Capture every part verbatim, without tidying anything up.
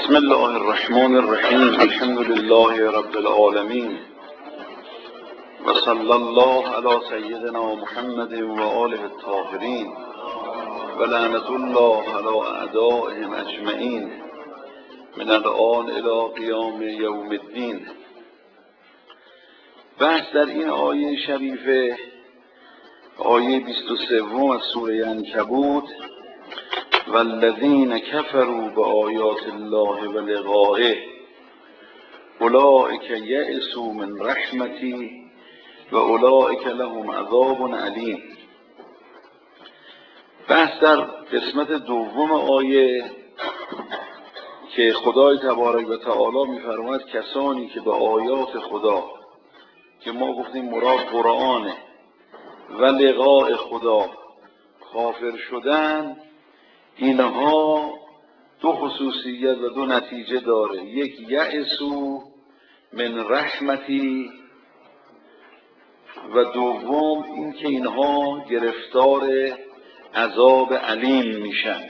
بسم الله الرحمن الرحیم. الحمد لله رب العالمین و صلی الله علی سیدنا محمد و آله الطاهرین و لعنت الله علی اعدائهم اجمعین من الآن الی قیام یوم الدین. بحث در این آیه شریفه، آیه بیست و سه از سوره عنکبوت: والذین کفروا بآیات الله و لقائه اولئک یئسوا من رحمتی و اولئک لهم عذاب علیم. بحث در قسمت دوم آیه که خدای تبارک و تعالی می‌فرماید کسانی که به آیات خدا که ما گفتیم مراد قرآنه و لقاء خدا کافر شدن، اینها دو خصوصیت و دو نتیجه داره. یک، یأسو من رحمتی، و دوم این که اینها گرفتار عذاب علیم میشن.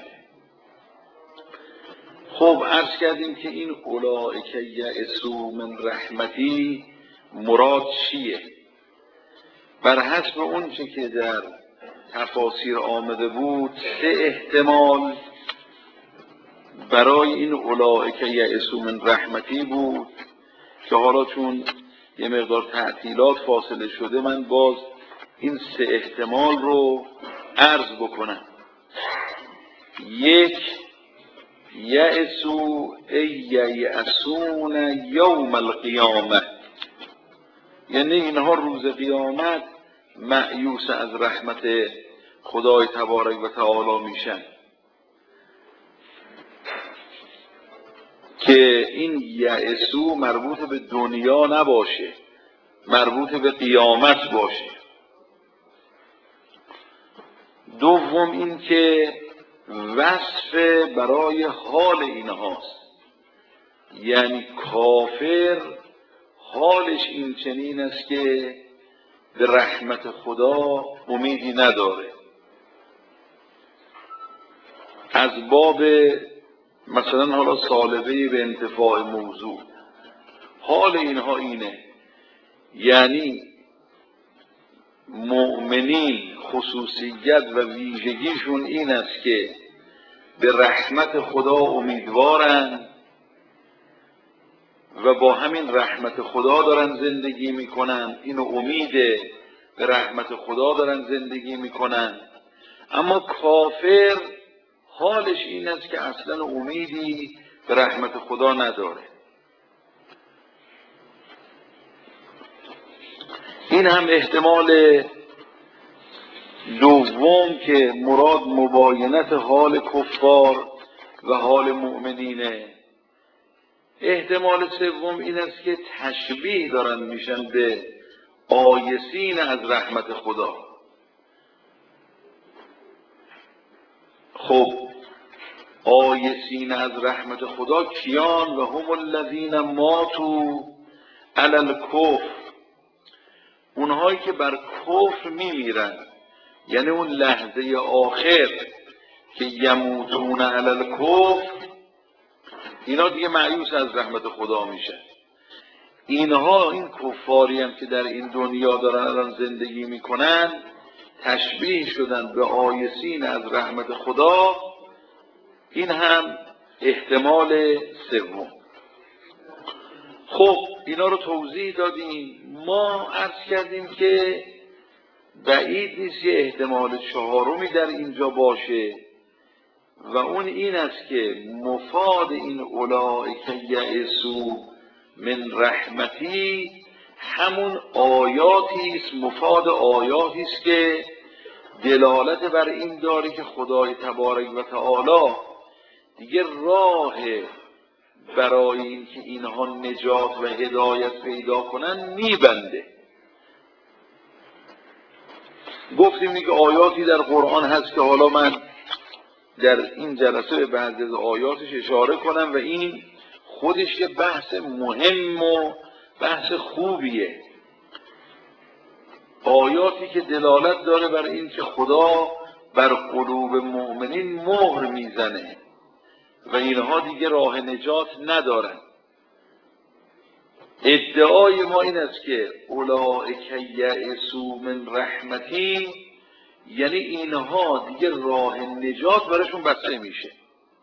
خب عرض کردیم که این اولئک یأسوا من رحمتی مراد چیه؟ بر حسب اون چه که در تفاسیر آمده بود، سه احتمال برای این اولئک یئسوا من رحمتی بود که حالا چون یه مقدار تعطیلات فاصله شده من باز این سه احتمال رو عرض بکنم. یک، یئسوا ای ییأسون یوم القیامه، یعنی اینها روز قیامت مأیوس از رحمت خدای تبارک و تعالی میشن. که این یأسو مربوط به دنیا نباشه، مربوط به قیامت باشه. دوم این که وصف برای حال اینهاست، یعنی کافر حالش این چنین است که به رحمت خدا امیدی نداره. از باب مثلا حالا سالبه به انتفاع موضوع، حال اینها اینه، یعنی مؤمنین خصوصیت و ویژگیشون این است که به رحمت خدا امیدوارن و با همین رحمت خدا دارن زندگی میکنن، اینو امید به رحمت خدا دارن زندگی میکنن. اما کافر حالش این است که اصلا امیدی به رحمت خدا نداره. این هم احتمال دوم که مراد مباینت حال کفار و حال مؤمنینه. احتمال سوم این است که تشبیه دارن میشن به آیسین از رحمت خدا. خب آیسین از رحمت خدا کیان؟ و هم الذین ماتوا علی الکفر، اونهایی که بر کفر میمیرن، یعنی اون لحظه آخر که یموتون علی الکفر، اینا دیگه مایوس از رحمت خدا میشن. اینها، این کفاری هم که در این دنیا دارن الان زندگی میکنن، تشبیه شدن به آیسین از رحمت خدا. این هم احتمال سوم. خب اینا رو توضیح دادیم. ما عرض کردیم که بعید نیست یه احتمال چهارمی در اینجا باشه و اون این است که مفاد این اولئک یئسوا من رحمتی همون آیاتی است، مفاد آیاتی است که دلالت بر این داره که خدای تبارک و تعالی دیگه راه برای این که اینها نجات و هدایت پیدا کنن میبنده. گفتیم دیگه آیاتی در قرآن هست که حالا من در این جلسه به بعضی از آیاتش اشاره کنم و این خودش یه بحث مهم و بحث خوبیه. آیاتی که دلالت داره بر این که خدا بر قلوب مؤمنین مهر میزنه و اینها دیگه راه نجات ندارن. ادعای ما این است که اولئک یئسوا من رحمتی، یعنی اینها دیگه راه نجات براشون بسته میشه.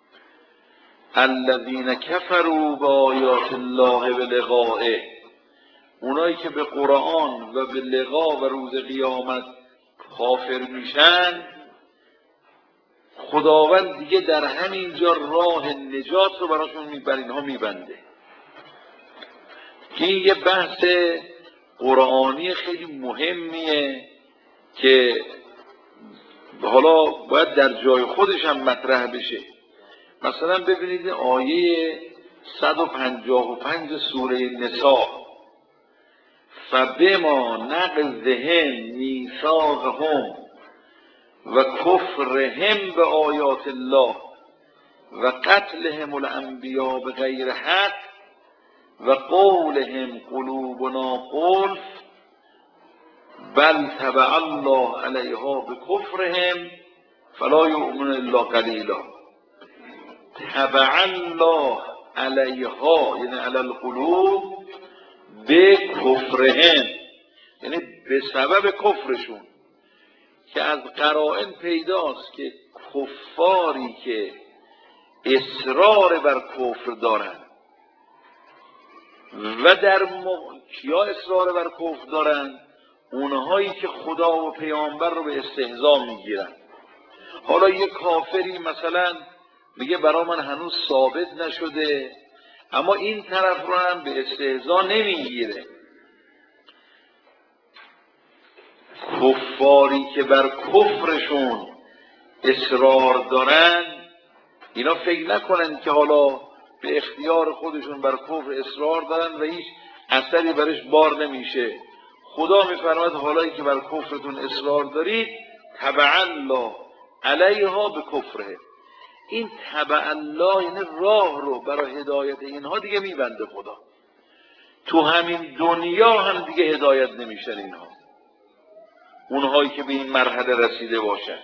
الذین کفروا بآیات الله و لقائه، اونایی که به قرآن و به لقا و روز قیامت کافر میشن، خداوند دیگه در همینجا راه نجات رو براشون بر اینها میبنده. این یه بحث قرآنی خیلی مهمیه که حالا باید در جای خودش هم مطرح بشه. مثلا ببینید آیه صد و پنجاه و پنج سوره نساء، فبما نقضهم میثاقهم و کفرهم به آیات الله و قتلهم الانبیاء بغیر حق و قولهم قلوبنا غلف بل طبع الله علیها بکفرهم فلا یؤمنون الا قلیلا. طبع الله علیها یعنی علی القلوب بکفرهم، یعنی به سبب کفرشون، که از قرائن پیداست که کفاری که اصرار بر کفر دارن و در م... کیا اصرار بر کفر دارن؟ اونهایی که خدا و پیامبر رو به استهزا میگیرن. حالا یه کافری مثلا میگه برا من هنوز ثابت نشده، اما این طرف رو هم به استهزا نمیگیره. کفاری که بر کفرشون اصرار دارن، اینا فکر نکنن که حالا به اختیار خودشون بر کفر اصرار دارن و هیچ اثری برش بار نمیشه. خدا میفرماید حالایی که بر کفرتون اصرار دارید طبع الله علیها به کفره. این طبع الله یعنی راه رو برای هدایت اینها دیگه میبنده خدا. تو همین دنیا هم دیگه هدایت نمیشن اینها، اونهایی که به این مرحله رسیده باشن.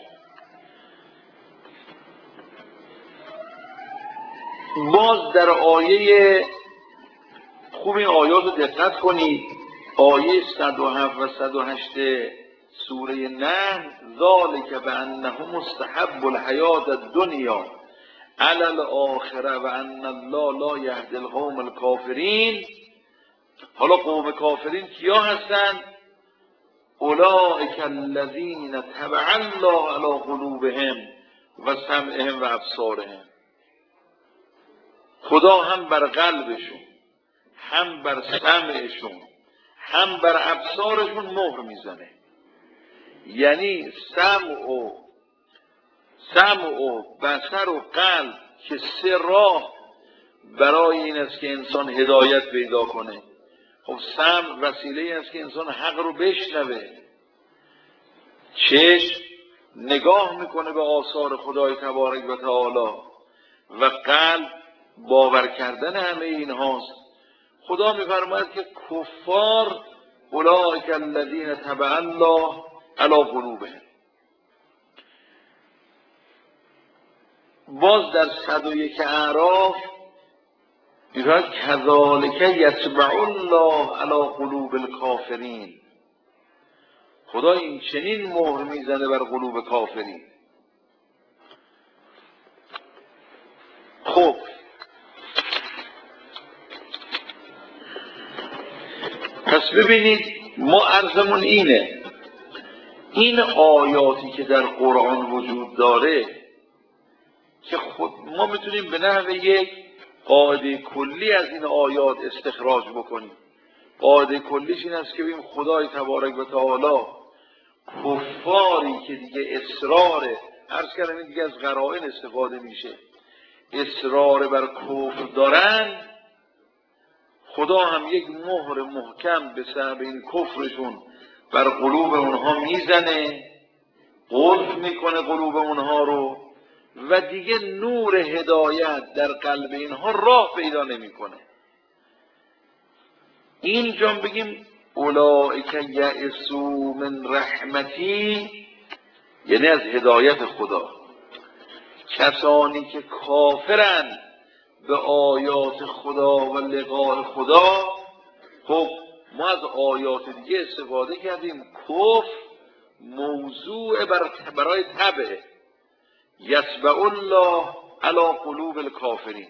باز در آیه، خوب این آیات رو دقت کنید، آیه صد و هفت و صد و هشت سوره نحل، ذالک بانهم مستحب الحیات الدنیا علی الاخره و ان الله لا یهدی القوم الکافرین. حالا قوم کافرین کیا هستند؟ اولئک الذین طبع الله علی قلوبهم و سمعهم و ابصارهم. خدا هم بر قلبشون، هم بر سمعشون، هم بر ابصارشون مهر میزنه. یعنی سمع و سمع و بصر و قلب که سه راه برای این است که انسان هدایت پیدا کنه. خب سمع وسیله است که انسان حق رو بشنوه، چشم نگاه میکنه به آثار خدای تبارک و تعالی و قلب باور کردن همه این هاست. خدا میفرماید که کفار اولئک الذین طبع الله علی قلوبهم. باز در صد و یک اعراف میگه کذالک یطبع الله علی قلوب الکافرین. خدا این چنین مهر میزنه بر قلوب کافرین. خب پس ببینید ما عرضمون اینه، این آیاتی که در قرآن وجود داره که خود ما میتونیم به نحو یک قاعده کلی از این آیات استخراج بکنیم. قاعده کلیش این است که ببینیم خدای تبارک و تعالی کفاری که دیگه اصرار، عرض کردم این دیگه از قرائن استفاده میشه، اصرار بر کفر دارن، خدا هم یک مهر محکم به سبب این کفرشون بر قلوب اونها میزنه، قلف میکنه قلوب اونها رو و دیگه نور هدایت در قلب اینها راه پیدا نمیکنه. اینجا بگیم اولئک یئسوا من رحمتی، یعنی از هدایت خدا. کسانی که کافرن به آیات خدا و لقاء خدا. خب ما از آیات دیگه استفاده کردیم. کفر موضوع برای تبع یتبع الله علی قلوب الکافرین.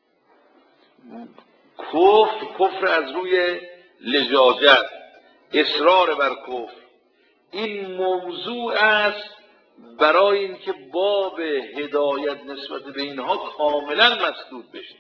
کفر کفر از روی لجاجت، اصرار بر کفر. این موضوع است برای اینکه باب هدایت نسبت به اینها کاملا مسدود بشه.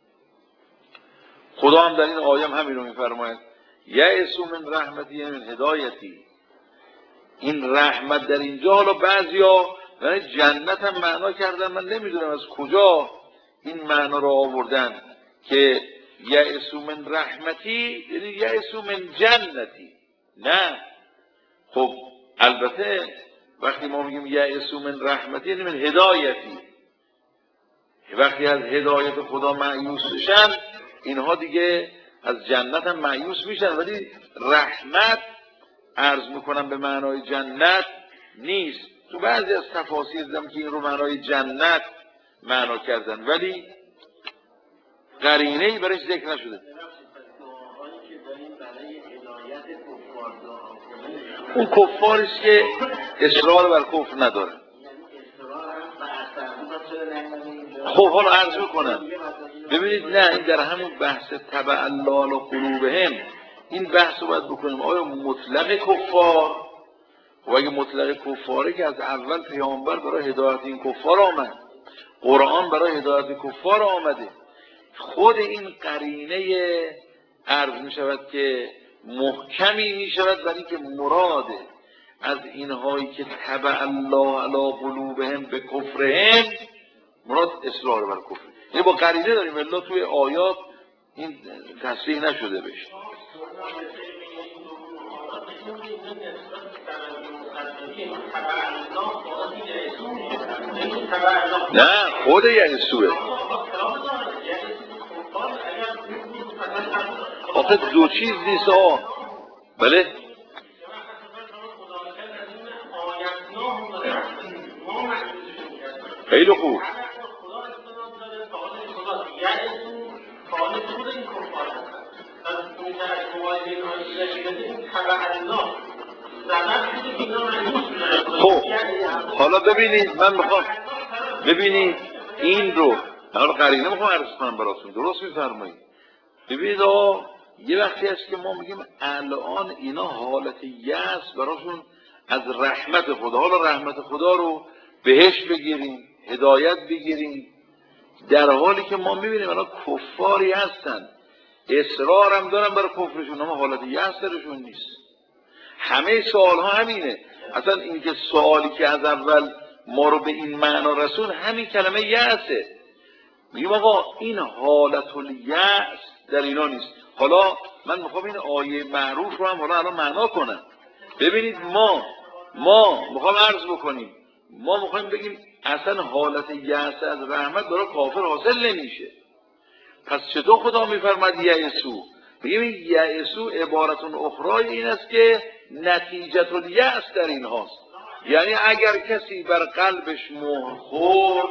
خدا هم در این آیه همین رو میفرماید یأسوا من رحمتی من هدایتی. این رحمت در اینجا، حالا بعضیا یعنی جنت هم معنا کردن، من نمیدونم از کجا این معنا رو آوردن که یأسوا من رحمتی یعنی یأسوا من جنتی. نه، خب البته وقتی ما میگیم یأسوا من رحمتی یعنی من هدایتی، وقتی از هدایت خدا مایوس بشن اینها دیگه از جنت هم مایوس میشن. ولی رحمت عرض میکنم به معنای جنت نیست. تو بعضی از تفاسیر دیدم که این رو معنای جنت معنا کردن، ولی قرینه‌ای برایش ذکر نشده. اون کفاری است که اصرار بر کفر ندارن. خب حالا عرض میکنم ببینید، نه این در همون بحث تبع الله قلوبهم این بحث رو باید بکنیم. آیا مطلق کفار؟ و اگه مطلق کفاره که از اول پیامبر برای هدایت این کفار آمد، قرآن برای هدایت کفار آمده. خود این قرینه عرض می شود که محکمی می شود برای اینکه مراده از اینهایی که تبع الله علی قلوبهم به کفرهم مراد اصرار بر کفر. یعنی با قرینه داریم، الا توی آیات این تصریح نشده بشه. نه خود یأسوه. آخه دو چیز نیست. آه بله خیلی خوب. خب حالا ببینید، من میخوام ببینید این رو حالا قرینه میخوام عرض کنم براتون، درست میفرمایید. ببینید آقا یه وقتی هست که ما میگیم الان اینا حالت یأس براشون از رحمت خدا. حالا رحمت خدا رو بهش بگیریم، هدایت بگیریم، در حالی که ما میبینیم الان کفاری هستن، اصرار هم دارن برای کفرشون، اما حالت یأس درشون نیست. همه سوال ها همینه. اصلا این که سوالی که از اول ما رو به این معنا رسون همین کلمه یأسه. میگیم آقا این حالت الیأس در اینا نیست. حالا من میخوام این آیه معروف رو هم حالا الان معنا کنم. ببینید ما ما میخوام عرض بکنیم، ما میخوایم بگیم اصلا حالت یأس از رحمت برای کافر حاصل نمیشه. پس چطور خدا میفرماد یأسوا؟ بگیم این یأسوا عبارتون اخرای این است که نتیجه الیأس در این هاست. یعنی اگر کسی بر قلبش مهر خورد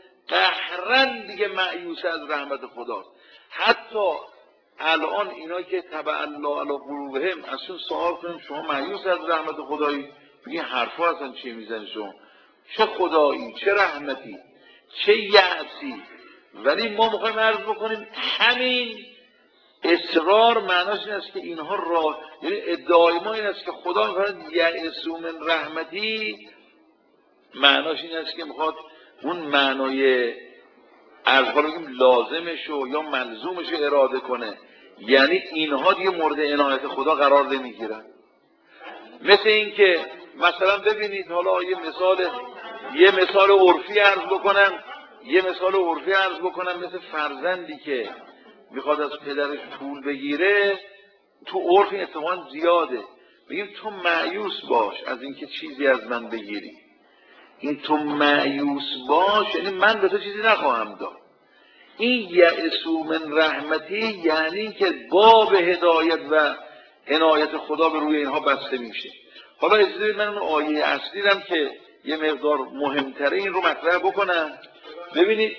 قهرن دیگه مایوس از رحمت خداست. حتی الان اینا که تبع الله علی قلوبهم اصلا سوال کنیم شما مایوس از رحمت خدایی؟ بگین حرفا اصلا چی میزنی شما؟ چه خدایی، چه رحمتی، چه یأسی؟ ولی ما میخوایم عرض بکنیم همین اصرار معناش این است که اینها را، یعنی ادعای ما این است که خدا میفرماید یأسوا من رحمتی، معناش این است که میخواد اون معنای از حالا بگیم لازمش و یا ملزومش رو اراده کنه. یعنی اینها دیگه مورد عنایت خدا قرار نمیگیرن. مثل این که مثلا ببینید، حالا یه مثال یه مثال عرفی عرض بکنم یه مثال عرفی عرض بکنم مثل فرزندی که میخواد از پدرش پول بگیره. تو عرف این اتفاقا زیاده. بگیم تو مایوس باش از اینکه چیزی از من بگیری، این تو مایوس باش یعنی من به تو چیزی نخواهم داد. این یأسوا من رحمتی یعنی که باب هدایت و عنایت خدا به روی اینها بسته میشه. حالا اجازه بدید من اون آیه اصلی رم که یه مقدار مهمتره این رو مطرح بکنم. ببینید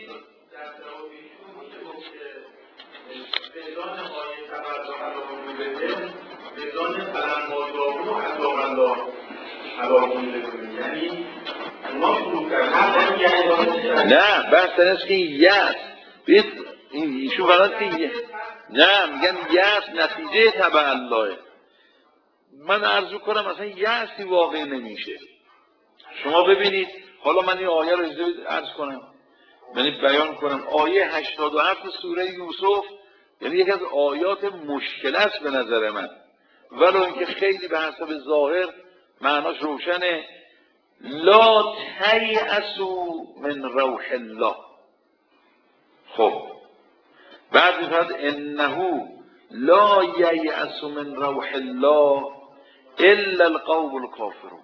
نه بحث این است که یأس این ایشون فرمود که نه میگن یأس نتیجه تبع الله. من عرض کنم اصلا یأسی واقع نمیشه. شما ببینید حالا من این آیه رو عرض کنم یعنی بیان کنم. آیه هشتاد و هفت سوره یوسف یعنی یکی از آیات مشکل است به نظر من، ولو اینکه خیلی به حسب ظاهر معناش روشنه. لا تیأسوا من روح الله. خب بعد میفرد انه لا ییأس من روح الله الا القوم الکافرون.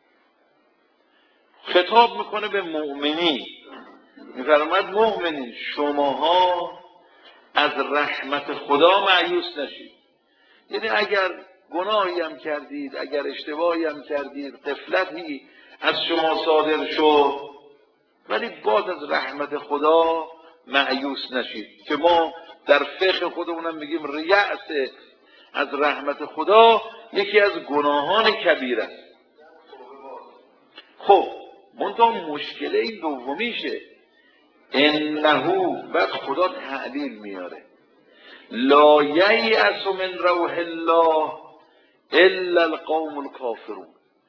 خطاب میکنه به مؤمنین، میفرماید مؤمنین شماها از رحمت خدا مایوس نشید. یعنی اگر گناهی هم کردید، اگر اشتباهی هم کردید، غفلتی از شما صادر شد، ولی باز از رحمت خدا مایوس نشید که ما در فقه خودمونم میگیم ریأس از رحمت خدا یکی از گناهان کبیر است. خب منتها مشکل این دومیشه انه، بعد خدا تعلیل میاره لا ییأس من روح الله الا القوم الکافرون.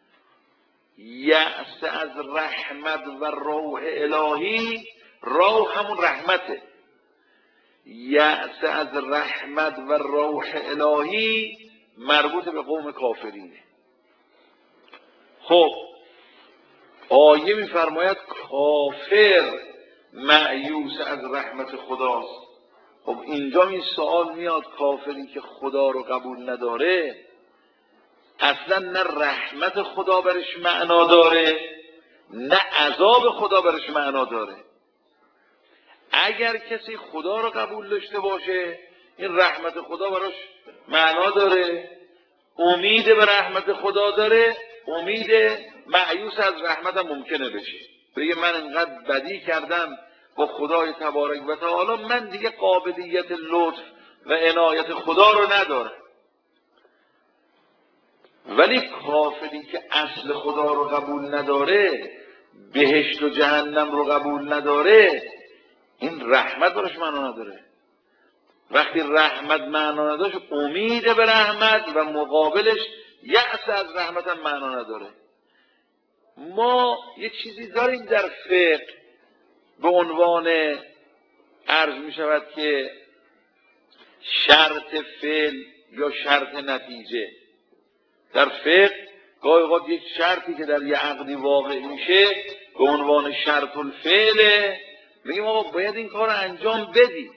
یأس از رحمت و روح الهی، روح همون رحمته، یأس از رحمت و روح الهی مربوط به قوم کافرینه. خب آیه میفرماید کافر مایوس از رحمت خداست. خب اینجا این سوال میاد کافری که خدا رو قبول نداره اصلا نه رحمت خدا برش معنا داره نه عذاب خدا برش معنا داره. اگر کسی خدا رو قبول داشته باشه این رحمت خدا براش معنا داره، امید به رحمت خدا داره، امید مایوس از رحمت هم ممکنه بشه. بگه من انقدر بدی کردم با خدای تبارک و تعالی من دیگه قابلیت لطف و عنایت خدا رو ندارم. ولی کافری که اصل خدا رو قبول نداره، بهشت و جهنم رو قبول نداره، این رحمت براش معنا نداره. وقتی رحمت معنا نداشت امید به رحمت و مقابلش یأس از رحمت هم معنا نداره. ما یه چیزی داریم در فقه به عنوان عرض می شود که شرط فعل یا شرط نتیجه. در فقه گاهی اوقات یک شرطی که در یه عقدی واقع میشه به عنوان شرط الفعل میگیم آقا باید این کار رو انجام بدی.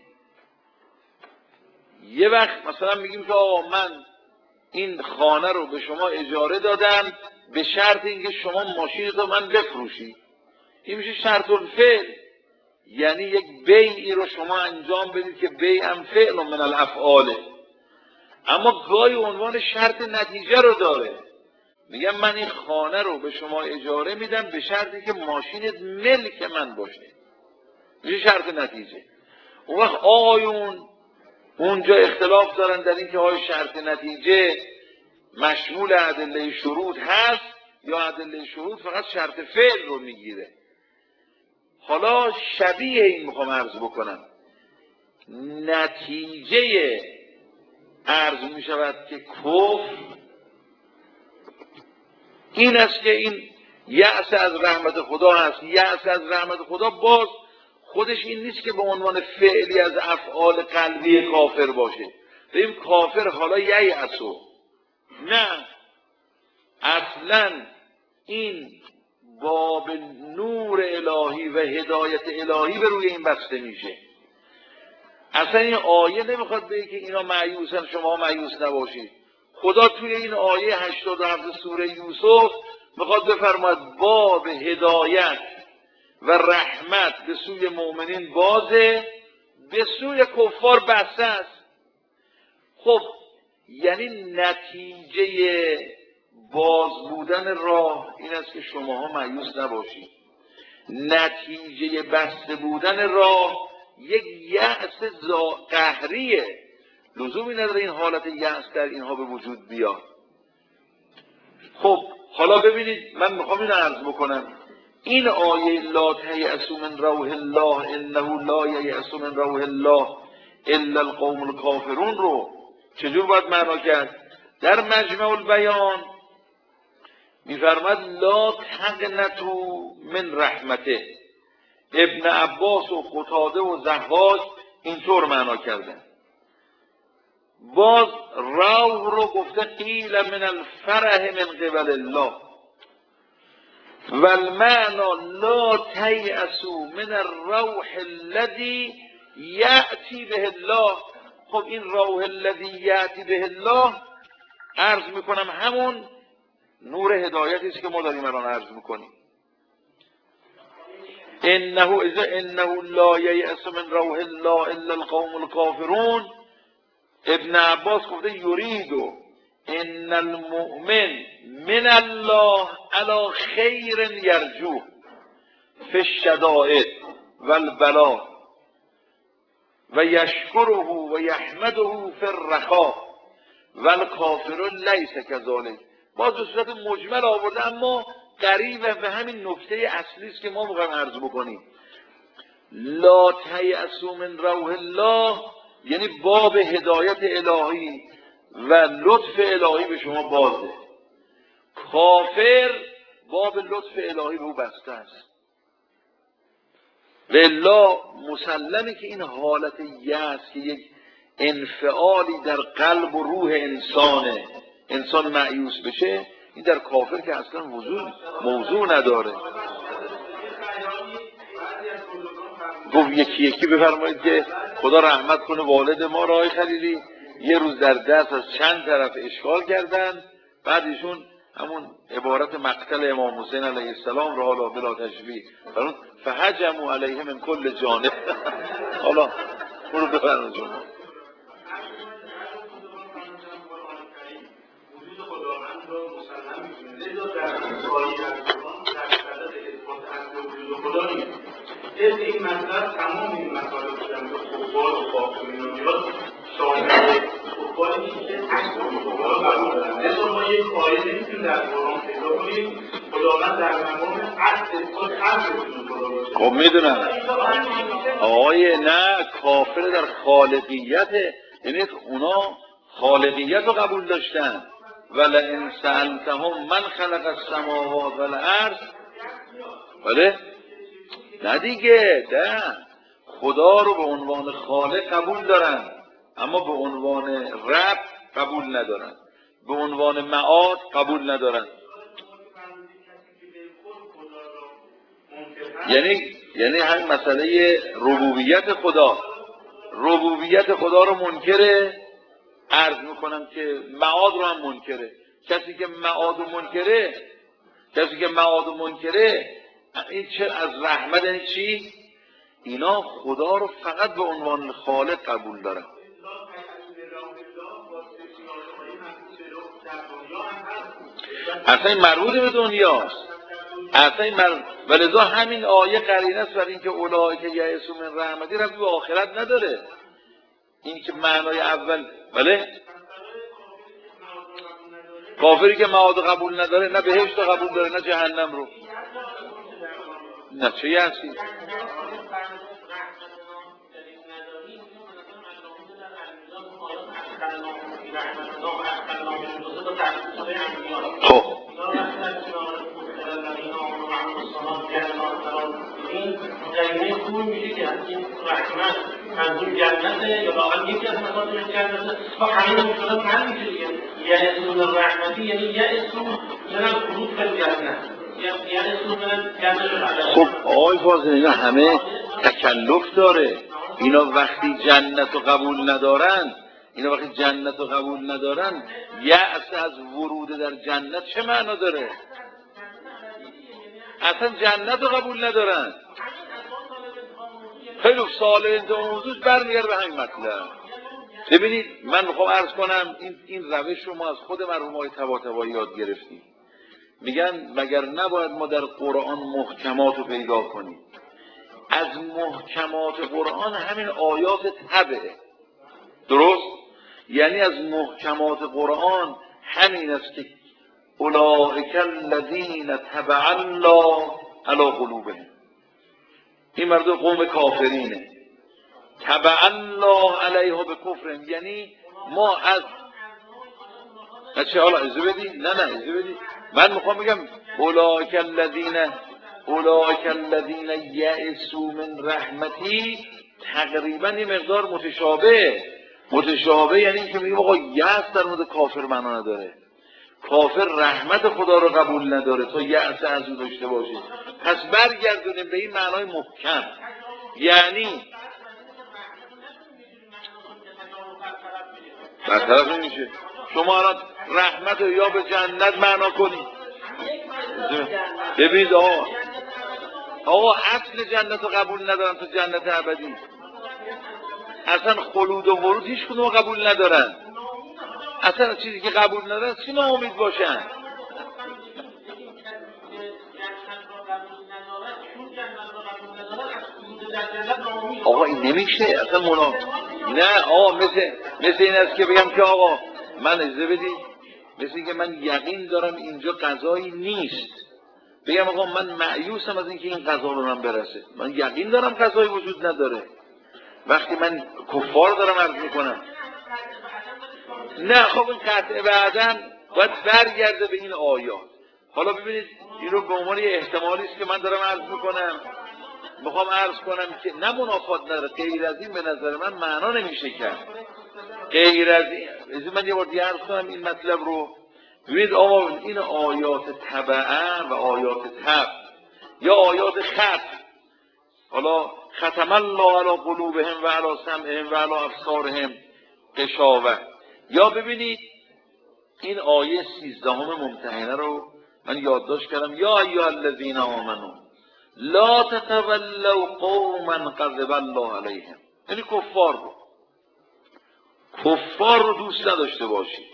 یه وقت مثلا میگیم که آقا من این خانه رو به شما اجاره دادم به شرط اینکه شما ماشین رو من بفروشی. این میشه شرط الفعل، یعنی یک بیعی رو شما انجام بدید که بیع هم فعل من الافعاله. اما گاهی عنوان شرط نتیجه رو داره، میگم من این خانه رو به شما اجاره میدم به شرطی که ماشینت ملک من باشه. میشه شرط نتیجه. اون وقت آقایون اونجا اختلاف دارن در این که آیا شرط نتیجه مشمول ادله شروط هست یا ادله شروط فقط شرط فعل رو میگیره. حالا شبیه این میخوام عرض بکنم. نتیجه عرض میشود که کفر این است که این یأس از رحمت خدا هست. یأس از رحمت خدا باز خودش این نیست که به عنوان فعلی از افعال قلبی کافر باشه. ببین کافر حالا ییأسو، نه اصلا این باب نور الهی و هدایت الهی به روی این بسته میشه. اصلا این آیه نمیخواد بگه که اینا مایوسن شما مایوس نباشید. خدا توی این آیه هشتاد و هفت سوره یوسف میخواد بفرماید باب هدایت و رحمت به سوی مؤمنین بازه، به سوی کفار بسته است. خب یعنی نتیجه باز بودن راه این است که شماها مایوس نباشید. نتیجه بسته بودن راه یک یأس قهریه. لزومی نداره این حالت یأس در اینها به وجود بیاد. خب حالا ببینید، من میخوام اینو عرض بکنم. این آیه لا تیأسوا من روح الله انه لا ییأس من روح الله الا القوم الکافرون رو چجور باید معنا کرد؟ در مجمع البیان میفرماد لا تقنطوا من رحمته. ابن عباس و قتاده و ضحاک اینطور معنا کردن. باز روح رو گفته قیل من الفرح من قبل الله والمعنى لا تیأسوا من الروح الذی یأتی به الله. خب این روح الذی یأتی به الله عرض میکنم همون نور هدایتی است که ما داریم الان عرض میکنیم. انه اذا انه لا ییأس من روح الله الا القوم الکافرون. ابن عباس گفته یریدو ان المؤمن من الله علی خیر یرجوه فی الشدائد والبلاء و یشکره و یحمده فی الرخاء والکافر لیس کذلک. باز به صورت مجمل آورده اما قریب به همین نکته اصلی است که ما می‌خوایم عرض بکنیم. لا تیأسوا من روح الله یعنی باب هدایت الهی و لطف الهی به شما بازه. کافر باب لطف الهی به او بسته است. والله مسلمه که این حالت یأس که یک انفعالی در قلب و روح انسانه، انسان مایوس بشه، این در کافر که اصلا وجود موضوع نداره. گفت یکی یکی بفرمایید که خدا رحمت کنه والد ما رای خلیلی یه روز در دست از چند طرف اشغال کردن، بعد ایشون همون عبارت مقتل امام حسین علیه السلام را حالا بلا تشبیه فرمود فهجموا علیه من کل جانب. حالا اون رو بفرمایید شما. از این مطلب تمام این مطالب بودن که خبار و باقی و میاد شامل خباری که اصل خبار قبول دارن. مثل ما یک آیه نمیتونیم در قرآن پیدا کنیم خداوند در مقام اصل اثبات اصلشون خدا باشه. خب میدونم آقای نه کافر در خالقیته، یعنی اونا خالقیت رو قبول داشتن. ولئن سألتهم من خلق السماوات والارض. بله نه دیگه، نه خدا رو به عنوان خالق قبول دارن اما به عنوان رب قبول ندارن، به عنوان معاد قبول ندارن. یعنی یعنی همین مسئله ربوبیت خدا، ربوبیت خدا رو منکره. عرض میکنم که معاد رو هم منکره. کسی که معاد رو منکره کسی که معاد رو منکره این چه از رحمت این چی؟ اینا خدا رو فقط به عنوان خالق قبول دارن. اصلا این مربوط به دنیاست. اصلا این مربوط ولذا همین آیه قرینه است بر اینکه اولئک یئسوا من رحمتی ربطی به آخرت نداره. این که معنای اول بله کافری که معاد قبول نداره نه بهشت قبول داره نه جهنم رو. نه چه یعنی؟ خب این قیمه خوب میشه که از این رحمت منظور جنته یا واقعا یکی از مقاصد جنته با همین مشکلات حل میشه دیگه. یأسون الرحمتی یعنی یأسون من الخروج فی الجنه، یأسون من جنت. خب آقای فاضل اینا همه تکلف داره. اینا وقتی جنت رو قبول ندارن اینا وقتی جنت رو قبول ندارن یأس از ورود در جنت چه معنا داره؟ اصلا جنت رو قبول ندارن. خیلی سال انتها موضوع برمیگرد به همین مطلب. ببینید من میخوام عرض کنم این این روش رو ما از خود مرحوم آقای طباطبایی یاد گرفتیم. میگن مگر نباید ما در قرآن محکمات رو پیدا کنیم؟ از محکمات قرآن همین آیات تبعه، درست؟ یعنی از محکمات قرآن همین است که اولئک الذین طبع الله علی قلوبهم، این مردم قوم کافرینه، طبع الله علیها به کفرهم، یعنی ما از بچه حالا اجازه بدی؟ نه نه اجازه بدی، من میخوام بگم اولئک الذین اولئک الذین یئسوا من رحمتی تقریبا این مقدار متشابه متشابه یعنی این که میگیم آقا یأس در مورد کافر معنا نداره، کافر رحمت خدا رو قبول نداره تا یأس از او داشته باشه. پس برگردونیم به این معنای محکم، یعنی برطرف نمیشه. شما الان رحمت رو یا به جنت معنا کنید، ببینید آقا آقا اصل جنت رو قبول ندارن تا جنت ابدی، اصلا خلود و ورود هیچ کدوم قبول ندارن، اصلا چیزی که قبول ندارن چی ناامید باشن. آقا این نمیشه اصلا منا نه آقا مثل مثل این است که بگم که آقا من اجازه بدید، مثل این که من یقین دارم اینجا غذایی نیست، بگم آقا من مایوسم از اینکه این غذا به من برسه، من یقین دارم غذایی وجود نداره. وقتی من کفار دارم عرض میکنم نه خب این قطعه بعداً باید برگرده به این آیات. حالا ببینید این رو به عنوان یه احتمالی است که من دارم عرض میکنم، میخوام عرض کنم که نه منافات نداره، غیر از این به نظر من معنا نمیشه کرد، غیر از این از من یه بار دیگه عرض کنم این مطلب رو. ببینید آقا این آیات تبعه و آیات تب یا آیات خط، حالا ختم الله علی قلوبهم و علی سمعهم و علی ابصارهم غشاوه، یا ببینید این آیه سیزدهم ممتحنه رو من یادداشت کردم، یا ایها الذین آمنوا لا تتولوا قوما غضب الله علیهم، یعنی کفار رو کفار رو دوست نداشته باشید.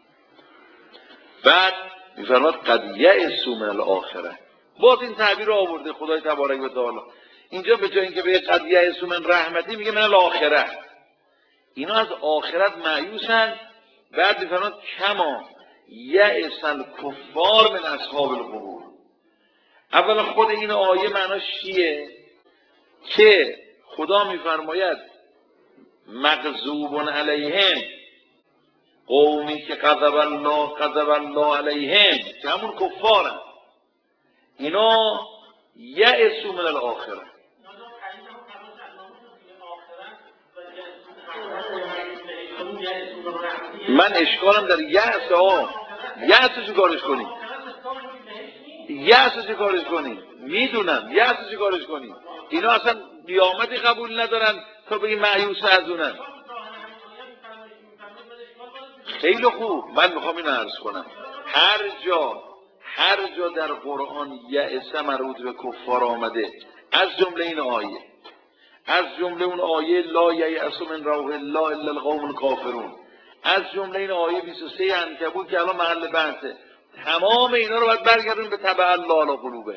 بعد میفرماد قد یئسوا من الاخره، باز این تعبیر رو آورده خدای تبارک و تعالی اینجا، به جای اینکه بگه قد یئسوا من رحمتی میگه من الاخره، اینا از آخرت مایوسن. بعد میفرماد کما یئس الکفار من اصحاب القبور. اولا خود این آیه معناش چیه؟ که خدا میفرماید مغضوب علیهم، قومی که غضب الله غضب الله علیهم که همون کفارن، اینا یئسوا من الاخره. من اشکالم در یأس، ها یأس رو چیکارش کنیم؟ یأس رو چیکارش کنیم؟ میدونم یأس رو چیکارش کنیم؟ اینا اصلا قیامتی قبول ندارن تا بگی مایوس از اونن. خیلی خوب، من میخوام اینو عرض کنم، هر جا هر جا در قرآن یأس مربوط به کفار آمده، از جمله این آیه، از جمله اون آیه لا یأس من روح الله الا القوم الکافرون، از جمله این آیه بیست و سه عنکبوت که الان محل بحثه، تمام اینا رو باید برگردونیم به تبع الله علی قلوبه.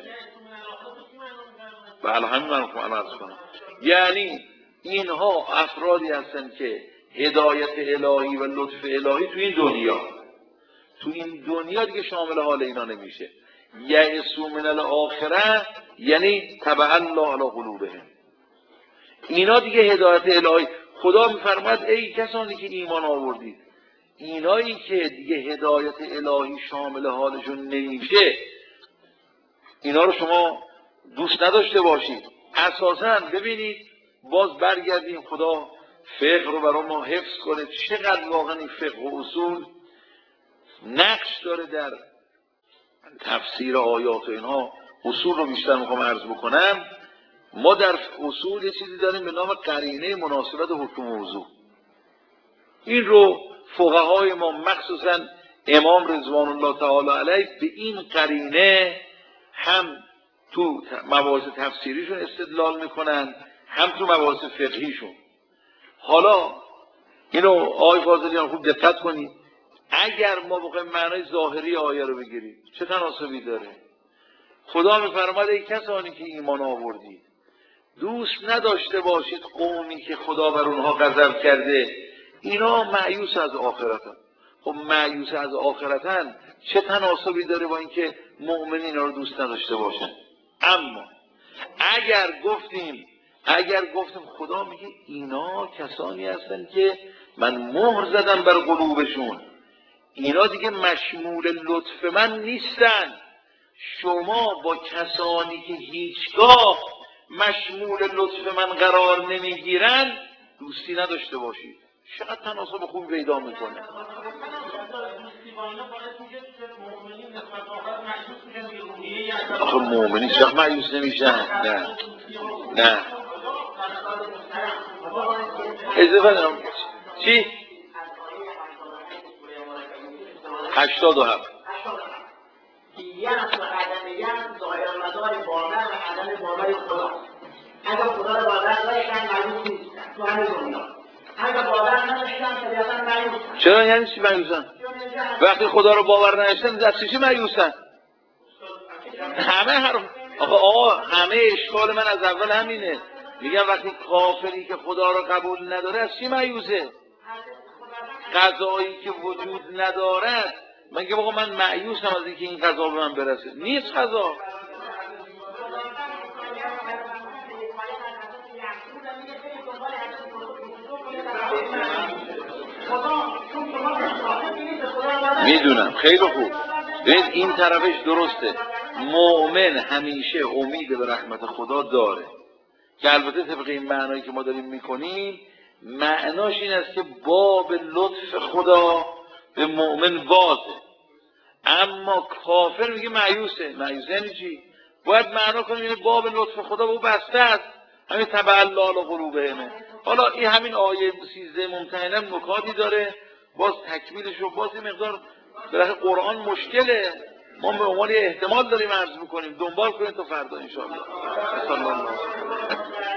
بله همین من رو عرض کنم، یعنی اینها افرادی هستن که هدایت الهی و لطف الهی تو این دنیا تو این دنیا دیگه شامل حال اینا نمیشه. یئسوا من الاخره یعنی تبع الله علی قلوبهم، اینا دیگه هدایت الهی، خدا میفرماید ای کسانی که ایمان آوردید، اینایی که دیگه هدایت الهی شامل حالشون نمیشه اینا رو شما دوست نداشته باشید. اساساً ببینید باز برگردیم خدا فقه رو برای ما حفظ کنه، چقدر واقعا این فقه و اصول نقش داره در تفسیر آیات و اینها. اصول رو بیشتر میخوام عرض بکنم. ما در اصول یه چیزی داریم به نام قرینه مناسبت حکم موضوع. این رو فقهای ما مخصوصا امام رضوان الله تعالی علیه به این قرینه هم تو مباحث تفسیریشون استدلال میکنن هم تو مباحث فقهیشون. حالا اینو آقای فاضلیان خوب دقت کنید، اگر ما بخوایم معنای ظاهری آیه رو بگیریم چه تناسبی داره؟ خدا میفرماد ای کسانی که ایمان آوردید دوست نداشته باشید قومی که خدا بر اونها غضب کرده اینا مایوس از آخرتن. خب مایوس از آخرتن چه تناسبی داره با اینکه مؤمنین اینا رو دوست نداشته باشن؟ اما اگر گفتیم اگر گفتیم خدا میگه اینا کسانی هستن که من مهر زدم بر قلوبشون، اینا دیگه مشمول لطف من نیستن، شما با کسانی که هیچگاه مشمول لطف من قرار نمیگیرن دوستی نداشته باشید. چقدر تناسب خوبی پیدا میکنه. آخه مؤمنین چقدر مایوس نمیشن؟ نه نه اضافه دارم. چی؟ هشتاد و هفت یأس و عدم یأس ظاهر مدار باور و عدم باور خدا. اگر خدا رو باور داشتن مایوس نیستن تو همه دنیا. اگر باور نداشتن طبیعتا مایوسن. چرا یعنی چی مایوسن؟ وقتی خدا رو باور نداشتن دست چی مایوسن؟ همه حرف آقا آقا همه اشکال من از اول همینه. میگم وقتی کافری که خدا رو قبول نداره از چی مایوسه؟ قضایی که وجود ندارد. من که بگم من مایوسم از اینکه این قضا به من برسه. نیست قضا. میدونم خیلی خوب. ببین این طرفش درسته. مؤمن همیشه امید به رحمت خدا داره که البته طبق این معنایی که ما داریم میکنیم معناش این است که باب لطف خدا به مؤمن بازه. اما کافر میگه مایوسه. مایوسه یعنی چی؟ باید معنا کنیم یعنی باب لطف خدا به او بسته است. همین تبع الله قلوبهم. حالا این همین آیه سیزده ممتحنه نکاتی داره، باز تکمیلش رو باز این مقدار در قرآن مشکله، ما به عنوان احتمال داریم عرض میکنیم، دنبال کنیم تا فردا ان شاء الله.